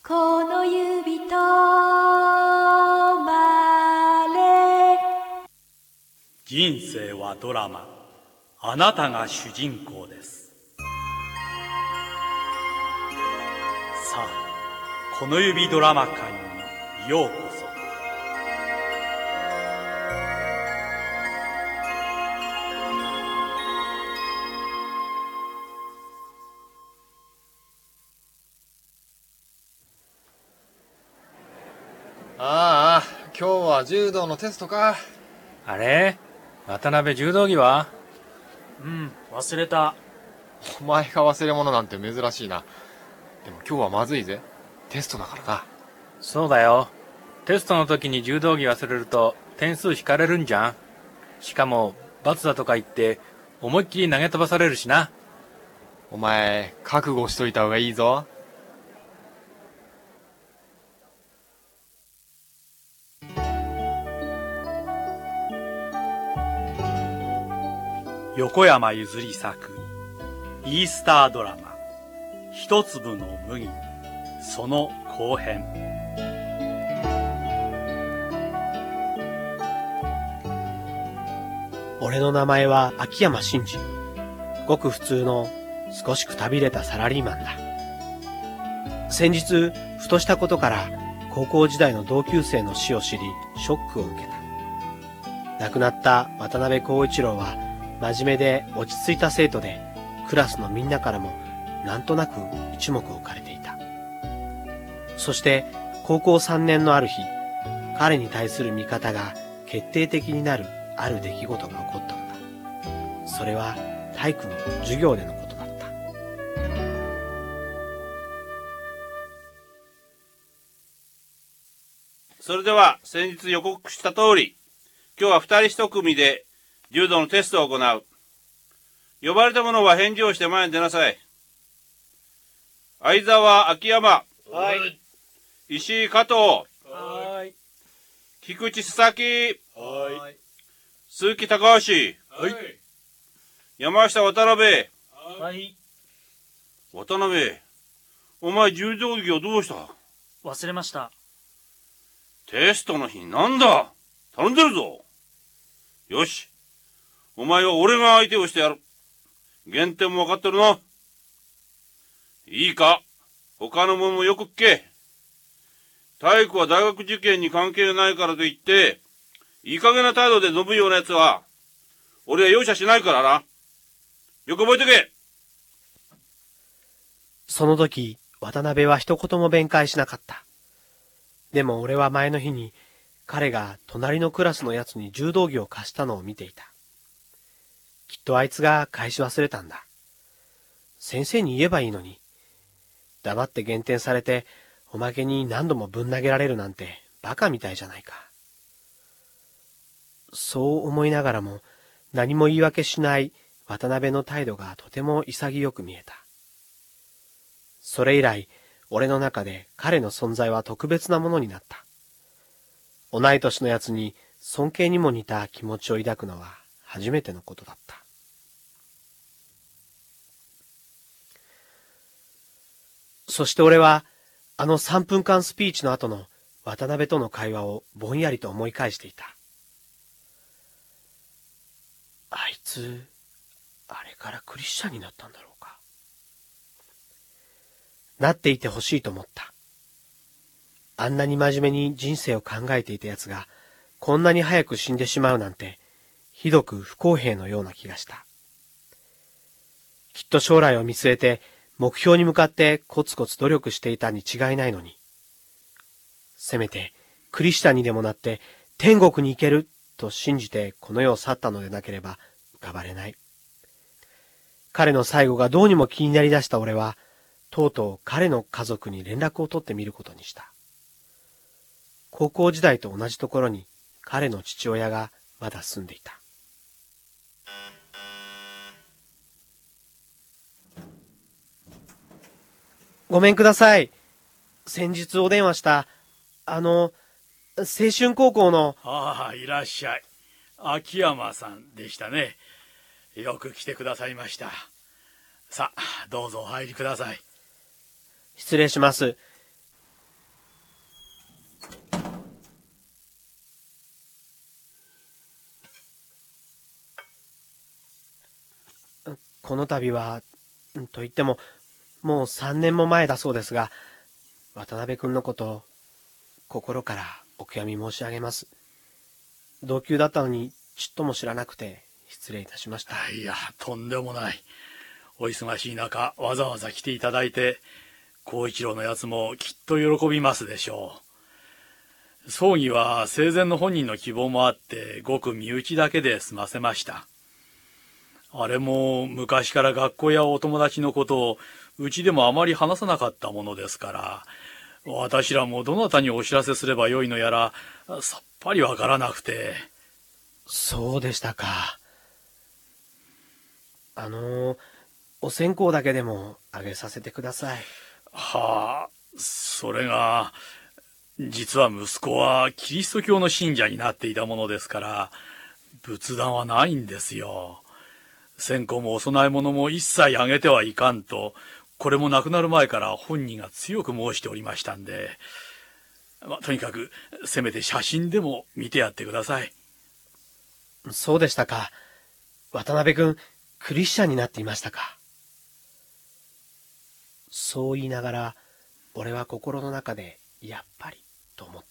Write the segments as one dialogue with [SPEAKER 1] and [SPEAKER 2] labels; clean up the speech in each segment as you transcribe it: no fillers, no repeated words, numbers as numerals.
[SPEAKER 1] この指とまれ。
[SPEAKER 2] 人生はドラマ。あなたが主人公です。さあ、この指ドラマ館にようこそ。
[SPEAKER 3] ああ、今日は柔道のテストか。
[SPEAKER 4] あれ？渡辺柔道着は？
[SPEAKER 5] 忘れた。
[SPEAKER 3] お前が忘れ物なんて珍しいな。でも今日はまずいぜ。テストだからな。
[SPEAKER 4] そうだよ。テストの時に柔道着忘れると点数引かれるんじゃん。しかも罰だとか言って思いっきり投げ飛ばされるしな。
[SPEAKER 3] お前、覚悟しといた方がいいぞ。
[SPEAKER 2] 横山ゆずり作イースタードラマ一粒の麦、その後編。
[SPEAKER 6] 俺の名前は秋山真治。ごく普通の少しくたびれたサラリーマンだ。先日、ふとしたことから高校時代の同級生の死を知り、ショックを受けた。亡くなった渡辺幸一郎は真面目で落ち着いた生徒で、クラスのみんなからもなんとなく一目置かれていた。そして高校3年のある日、彼に対する見方が決定的になるある出来事が起こったのだ。それは体育の授業でのことだった。
[SPEAKER 7] それでは先日予告した通り、今日は二人一組で柔道のテストを行う。呼ばれた者は返事をして前に出なさい。相沢秋山。
[SPEAKER 5] はい。
[SPEAKER 7] 石井加藤。
[SPEAKER 5] はい。
[SPEAKER 7] 菊池佐々木。
[SPEAKER 5] はい。
[SPEAKER 7] 鈴木高橋。
[SPEAKER 5] はい。
[SPEAKER 7] 山下渡辺。
[SPEAKER 5] はい。
[SPEAKER 7] 渡辺、お前柔道着をどうした？
[SPEAKER 5] 忘れました。
[SPEAKER 7] テストの日になんだ？頼んでるぞ。よし。お前は俺が相手をしてやる。減点も分かってるな。いいか？他の者もよく聞け。体育は大学受験に関係ないからといって、いい加減な態度で伸ぶような奴は、俺は容赦しないからな。よく覚えてけ。
[SPEAKER 6] その時、渡辺は一言も弁解しなかった。でも俺は前の日に、彼が隣のクラスのやつに柔道着を貸したのを見ていた。きっとあいつが返し忘れたんだ。先生に言えばいいのに。黙って減点されて、おまけに何度もぶん投げられるなんてバカみたいじゃないか。そう思いながらも、何も言い訳しない渡辺の態度がとても潔く見えた。それ以来、俺の中で彼の存在は特別なものになった。同い年のやつに尊敬にも似た気持ちを抱くのは初めてのことだった。そして俺は、あの3分間スピーチの後の渡辺との会話をぼんやりと思い返していた。あいつ、あれからクリスチャンになったんだろうか。なっていてほしいと思った。あんなに真面目に人生を考えていたやつが、こんなに早く死んでしまうなんて、ひどく不公平のような気がした。きっと将来を見据えて、目標に向かってコツコツ努力していたに違いないのに。せめて、クリスチャンにでもなって天国に行けると信じてこの世を去ったのでなければ浮かばれない。彼の最後がどうにも気になりだした俺は、とうとう彼の家族に連絡を取ってみることにした。高校時代と同じところに彼の父親がまだ住んでいた。ごめんください。先日お電話した、青春高校の。
[SPEAKER 2] ああ、いらっしゃい。秋山さんでしたね。よく来てくださいました。さあ、どうぞお入りください。
[SPEAKER 6] 失礼します。 この度は、と言っても、もう3年も前だそうですが、渡辺君のことを心からお悔やみ申し上げます。同級だったのにちっとも知らなくて失礼いたしました。
[SPEAKER 2] いや、とんでもない。お忙しい中、わざわざ来ていただいて、孝一郎のやつもきっと喜びますでしょう。葬儀は生前の本人の希望もあって、ごく身内だけで済ませました。あれも昔から学校やお友達のことをうちでもあまり話さなかったものですから、私らもどなたにお知らせすればよいのやら、さっぱりわからなくて。
[SPEAKER 6] そうでしたか。お線香だけでもあげさせてください。
[SPEAKER 2] はあ、それが、実は息子はキリスト教の信者になっていたものですから、仏壇はないんですよ。線香もお供え物も一切あげてはいかんと、これも亡くなる前から本人が強く申しておりましたんで、とにかく、せめて写真でも見てやってください。
[SPEAKER 6] そうでしたか。渡辺君、クリスチャンになっていましたか。そう言いながら、俺は心の中で、やっぱり、と思った。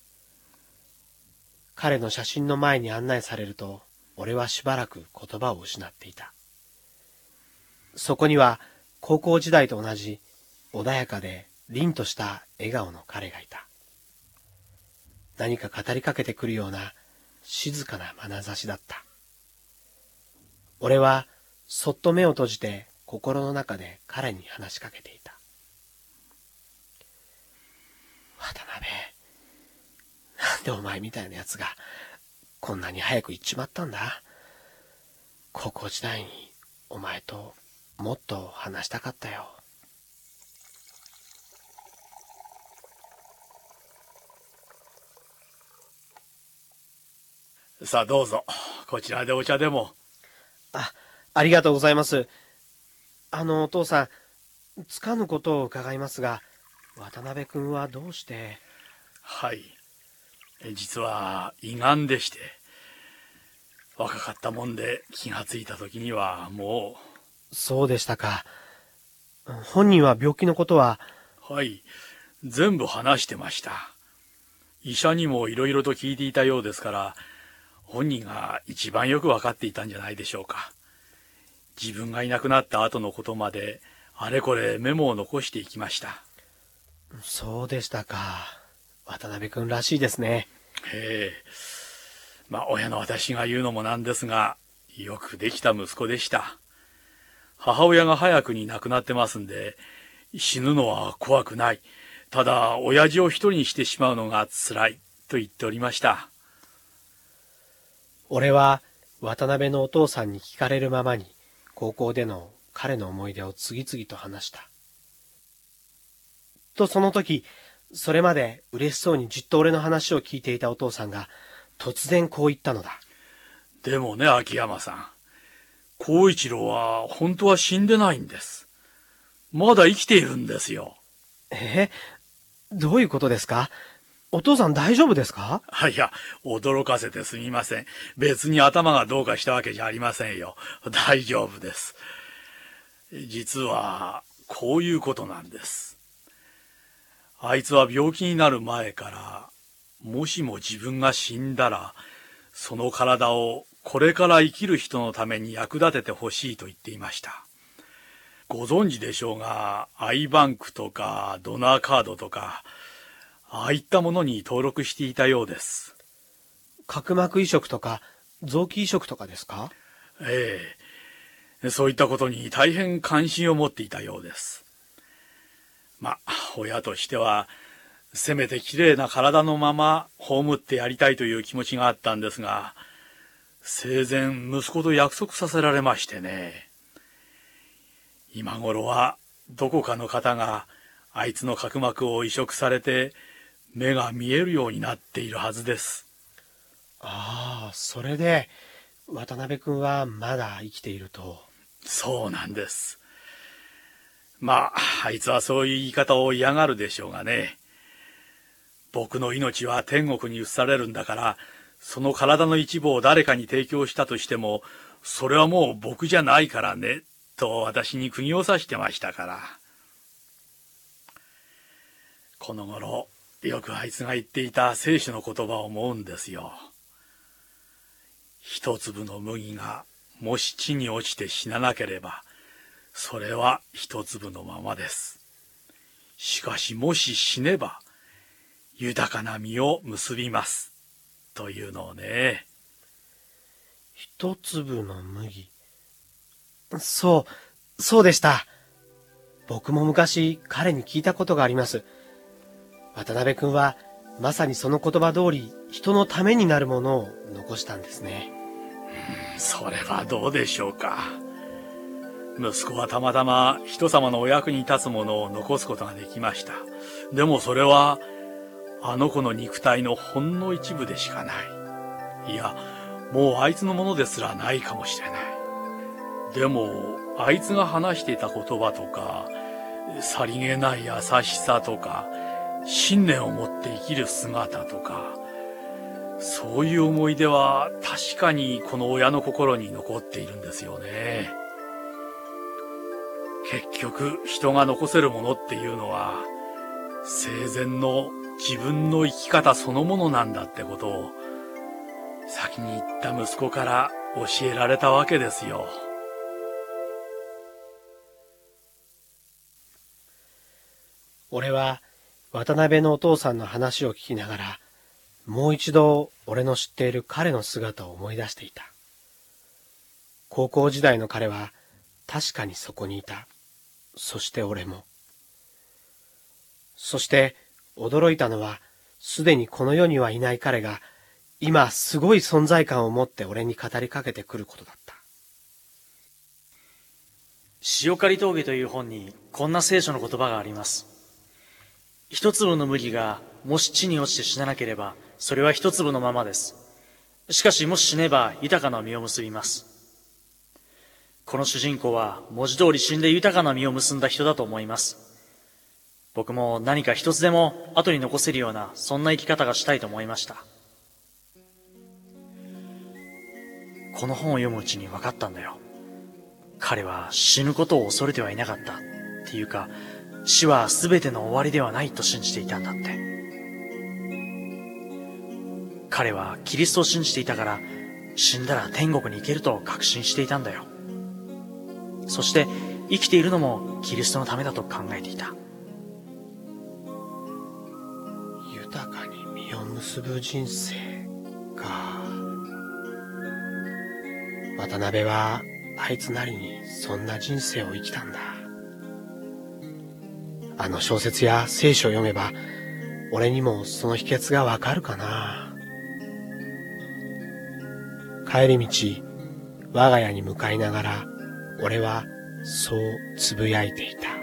[SPEAKER 6] 彼の写真の前に案内されると、俺はしばらく言葉を失っていた。そこには、高校時代と同じ、穏やかで凛とした笑顔の彼がいた。何か語りかけてくるような、静かな眼差しだった。俺は、そっと目を閉じて、心の中で彼に話しかけていた。渡辺、なんでお前みたいな奴が、こんなに早く行っちまったんだ。高校時代に、お前と、もっと話したかったよ。
[SPEAKER 2] さあどうぞ、こちらでお茶でも。
[SPEAKER 6] ありがとうございます。お父さん、つかぬことを伺いますが、渡辺君はどうして？
[SPEAKER 2] はい。実は胃がんでして、若かったもんで気がついた時にはもう。
[SPEAKER 6] そうでしたか。本人は病気のことは？
[SPEAKER 2] はい、全部話してました。医者にもいろいろと聞いていたようですから、本人が一番よく分かっていたんじゃないでしょうか。自分がいなくなった後のことまで、あれこれメモを残していきました。
[SPEAKER 6] そうでしたか。渡辺君らしいですね。
[SPEAKER 2] ええ。親の私が言うのもなんですが、よくできた息子でした。母親が早くに亡くなってますんで、死ぬのは怖くない。ただ、親父を一人にしてしまうのが辛い、と言っておりました。
[SPEAKER 6] 俺は、渡辺のお父さんに聞かれるままに、高校での彼の思い出を次々と話した。とその時、それまで嬉しそうにじっと俺の話を聞いていたお父さんが、突然こう言ったのだ。
[SPEAKER 2] でもね、秋山さん。孝一郎は本当は死んでないんです。まだ生きているんですよ。
[SPEAKER 6] どういうことですか？お父さん大丈夫ですか？
[SPEAKER 2] いや、驚かせてすみません。別に頭がどうかしたわけじゃありませんよ。大丈夫です。実は、こういうことなんです。あいつは病気になる前から、もしも自分が死んだら、その体をこれから生きる人のために役立ててほしいと言っていました。ご存知でしょうが、Iバンクとかドナーカードとか、ああいったものに登録していたようです。
[SPEAKER 6] 角膜移植とか臓器移植とかですか？
[SPEAKER 2] ええ。そういったことに大変関心を持っていたようです。親としては、せめてきれいな体のまま葬ってやりたいという気持ちがあったんですが、生前息子と約束させられましてね。今頃はどこかの方があいつの角膜を移植されて目が見えるようになっているはずです。
[SPEAKER 6] ああ、それで渡辺君はまだ生きていると。
[SPEAKER 2] そうなんです。あいつはそういう言い方を嫌がるでしょうがね。僕の命は天国に移されるんだから、その体の一部を誰かに提供したとしても、 それはもう僕じゃないからね、と私に釘を刺してましたから。この頃、よくあいつが言っていた聖書の言葉を思うんですよ。一粒の麦がもし地に落ちて死ななければ、それは一粒のままです。しかしもし死ねば、豊かな実を結びます。というのをね。
[SPEAKER 6] 一粒の麦。そうでした。僕も昔彼に聞いたことがあります。渡辺君はまさにその言葉通り人のためになるものを残したんですね。
[SPEAKER 2] それはどうでしょうか。息子はたまたま人様のお役に立つものを残すことができました。でもそれはあの子の肉体のほんの一部でしかない。いや、もうあいつのものですらないかもしれない。でもあいつが話していた言葉とか、さりげない優しさとか、信念を持って生きる姿とか、そういう思い出は確かにこの親の心に残っているんですよね。結局人が残せるものっていうのは生前の自分の生き方そのものなんだってことを先に言った息子から教えられたわけですよ。
[SPEAKER 6] 俺は渡辺のお父さんの話を聞きながら、もう一度俺の知っている彼の姿を思い出していた。高校時代の彼は確かにそこにいた。そして俺も。そして驚いたのは、すでにこの世にはいない彼が、今すごい存在感を持って俺に語りかけてくることだった。
[SPEAKER 5] 塩刈峠という本にこんな聖書の言葉があります。一粒の麦がもし地に落ちて死ななければ、それは一粒のままです。しかしもし死ねば豊かな実を結びます。この主人公は文字通り死んで豊かな実を結んだ人だと思います。僕も何か一つでも後に残せるような、そんな生き方がしたいと思いました。この本を読むうちに分かったんだよ。彼は死ぬことを恐れてはいなかった。っていうか、死は全ての終わりではないと信じていたんだって。彼はキリストを信じていたから、死んだら天国に行けると確信していたんだよ。そして生きているのもキリストのためだと考えていた。
[SPEAKER 6] 豊かに実を結ぶ人生か。渡辺はあいつなりにそんな人生を生きたんだ。あの小説や聖書を読めば、俺にもその秘訣がわかるかな。帰り道、我が家に向かいながら、俺はそうつぶやいていた。